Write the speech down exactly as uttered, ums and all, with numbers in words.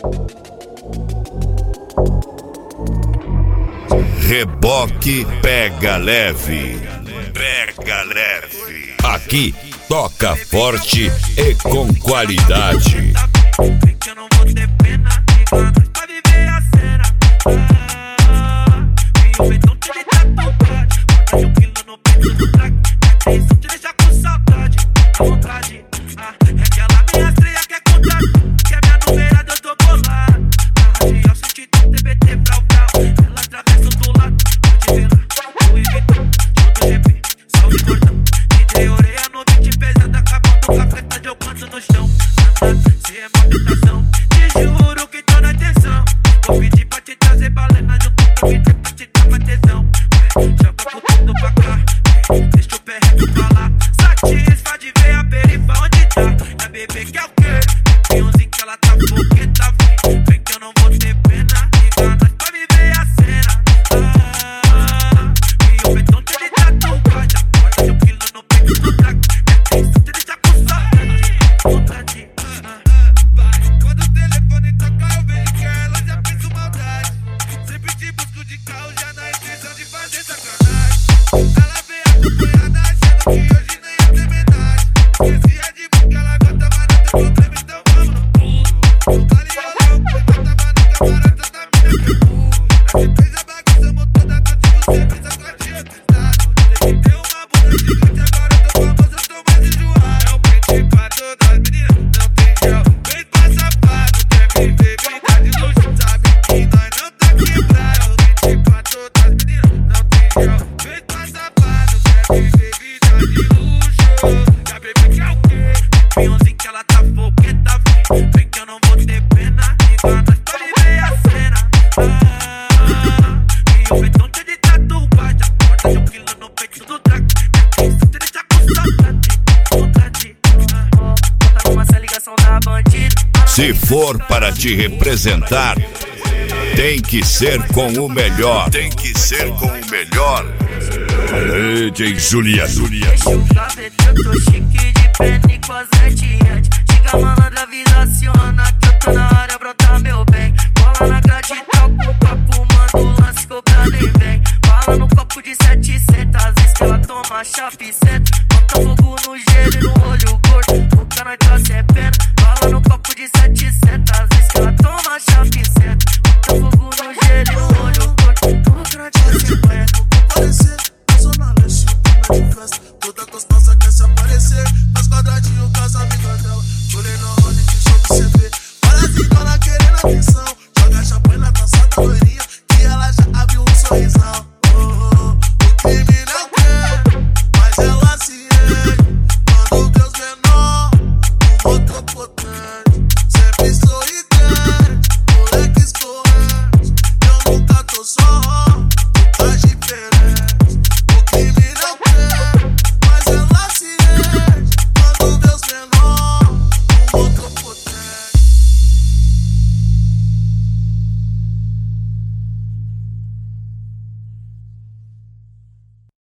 Reboque pega leve, pega leve. Aqui toca forte e com qualidade. Que eu não vou ter pena, nós pra viver a cena. E o feitão te deixa tatuagem, bota um quilo no peito do trago. É isso te deixa com saudade, com vontade. Ah, é aquela minha estreia que é contato, que é minha numerada, eu tô bolado. Na radial senti do T B T brau brau, ela atravessa do lado. Vou te ver lá, Louis Vuitton, junto G P, salve cordão. D J Oreia no beat pesado, acabando com a festa de eu canto no chão. Se é uma tentação, te juro que tô na atenção. Vou pedir pra te trazer balena junto com vídeo pra te dar uma tesão. Joga pro tudo pra cá, deixa o pé reto pra lá. Satisfa de ver a perifa onde tá. É bebê que é o quê? Pionzinho que ela tá fogueta. Vem que eu não vou ter pena, liga nós pra viver a cena. Ah, e o betão te de tatuagem, bota um quilo no peito do trago. É isso, te deixa com saudade, vontade. Quando o telefone toca eu vejo que ela já pensa maldade. Sempre te busco de carro já na intenção de fazer sacanagem. Ela vem acompanhada achando que hoje nem ia ter metade. Esqueci a de porque ela gosta, mas não tem problema, então vamos no pulo. Ali eu não, porque eu tava no camarada da mina que pulo. Essa fez a bagunça, motor da noite, você pensa com a tia cristal. Tem uma bunda gigante, agora eu tô famoso, eu tô mais enjoado. É o pente pra todas as meninas, não tem gel. Vem pra safado, quer viver vida de luxo. Sabe que nós não tá quebrado. Pente pra todas as meninas, não tem gel. Vem pra safado, quer viver vida de luxo. Já bebê que é o quê? Pionzinho que ela tá fogueta. Vem que eu não vou ter pena, liga nós pra viver a cena. Ah, e o betão te de tatuagem, bota um quilo no peito do trago. É isso, te deixa com saudade, vontade. Bota numa essa ligação da bandida. Se for para te representar, tem que ser com o melhor. Tem que ser com o melhor. D J Julia, Julia. Deixa o cabelo, eu tô chique de pena e com as red. Chega malandra, vida aciona que eu tô na